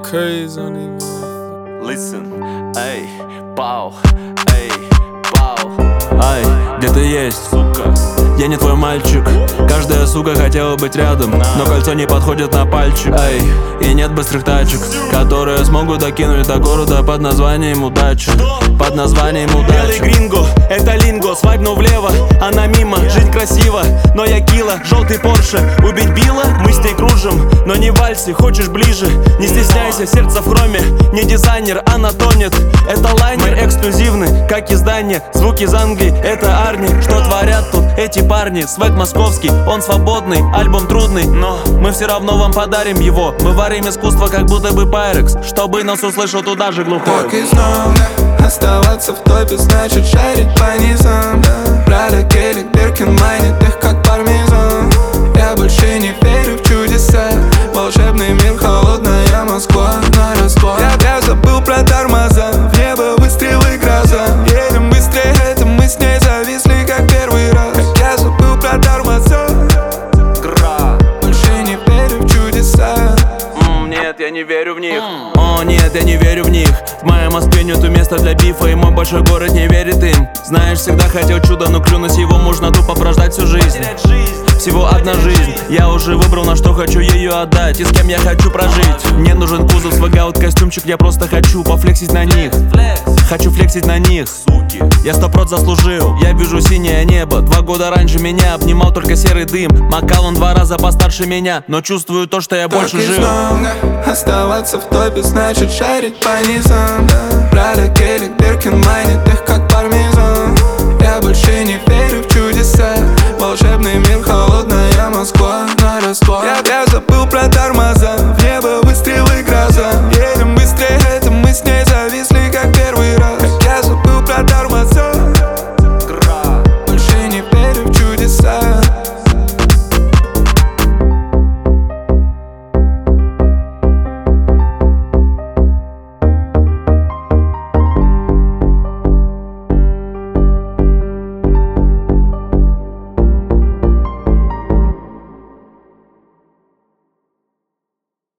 crazy, I don't even. Listen, эй, пау, эй, пау. Ай, где ты есть? Сука, Я не твой мальчик. Каждая сука хотела быть рядом, но кольцо не подходит на пальчик. Ай, и нет быстрых тачек, которые смогут докинуть до города под названием удача. Под названием Белый удача. гринго, это линго, свайпну влево, она мимо, жизнь красива, но я кило, желтый Порше, убить Билла, мы с ней кружим, но не в вальсе, хочешь ближе, не стесняйся, сердце в хроме, не дизайнер, она тонет, это лайнер эксклюзивный, как издание, звуки из Англии, это Арни, что творят тут эти парни, свек московский, он свободный, альбом трудный, но мы все равно вам подарим его, мы варим искусство, как будто бы Пайрекс, чтобы нас услышал туда же глухой. Так и знал, оставаться в топе значит шарить по низам. Прада, Келли, Биркин манит их как пармезан. Я больше не верю в чудеса. Волшебный мир, холодная Москва на расклад. Я забыл про тормоза, в небо выстрелы, гроза. Едем быстрее, это мы с ней зависли как первый раз. Я забыл про тормоза. Больше не верю в чудеса. Нет, я не верю в них. О нет, я не верю в них. В моей Москве нету места для бифа, и мой большой город не верит им. Знаешь, всегда хотел чудо, но клюнуть его можно тупо прождать всю жизнь. Всего одна жизнь, я уже выбрал, на что хочу ее отдать и с кем я хочу прожить. Мне нужен кузов, свыгаут костюмчик, я просто хочу пофлексить на них. Хочу флексить на них, суки. Я 100% заслужил, я вижу синее небо. 2 года раньше меня обнимал только серый дым. Макал он 2 раза постарше меня, но чувствую то, что я больше жил. Оставаться в топе значит шарить по низам. Прада, Келли, Биркин манит их как пармезан. Я больше не